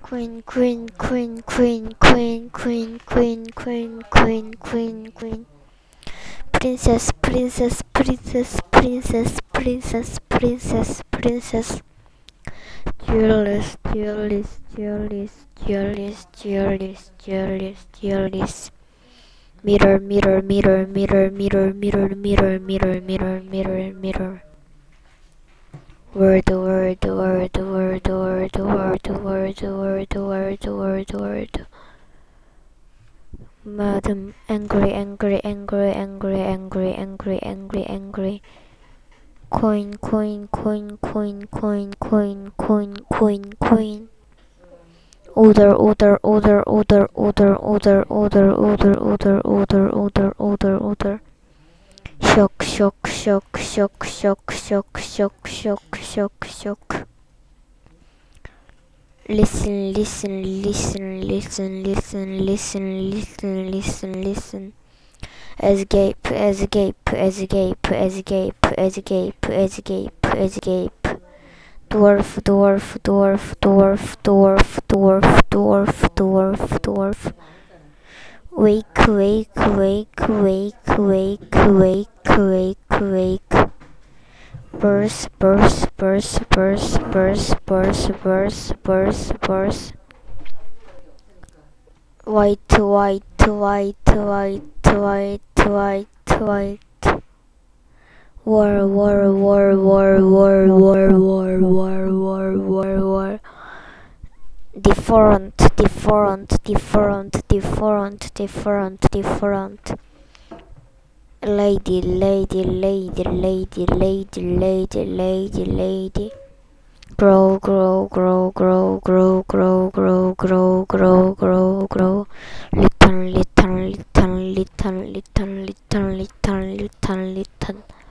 Queen, queen, queen, queen, queen, queen, queen, queen, queen, queen, queen. Princess, princess, princess, princess, princess, princess, princess. Jealous, jealous, jealous, jealous, jealous, jealous, jealous. Mirror, mirror, mirror, mirror, mirror, mirror, mirror, mirror, mirror, mirror, mirror. Word, word, word, word, word, word, word, word, word, word, word. Madam, angry, angry, angry, angry, angry, angry, angry, angry. Coin, coin, coin, coin, coin, coin, coin, coin, coin. Order, order, order, order, order, order, order, order, order, order, order, order, order. Shock, shock, shock, shock, shock, shock, shock, shock, shock, shock. Listen, listen, listen, listen, listen, listen, listen, listen, listen. Escape, escape, escape, escape, escape, escape, escape. Dwarf, dwarf, dwarf, dwarf, dwarf, dwarf, dwarf, dwarf, dwarf. Wake, wake, wake, wake, wake, wake, wake, wake. Burst, burst, burst, burst, burst, burst, burst, burst, burst. White, white, white, white, white, white, white. War, war, war, war, war, war, war, war, war, war, war. Different, different, different, different, different, different. Lady, lady, lady, lady, lady, lady, lady, lady. Grow, grow, grow, grow, grow, grow, grow, grow, grow, grow, grow. Little, little, little, little, little, little, little, little, little.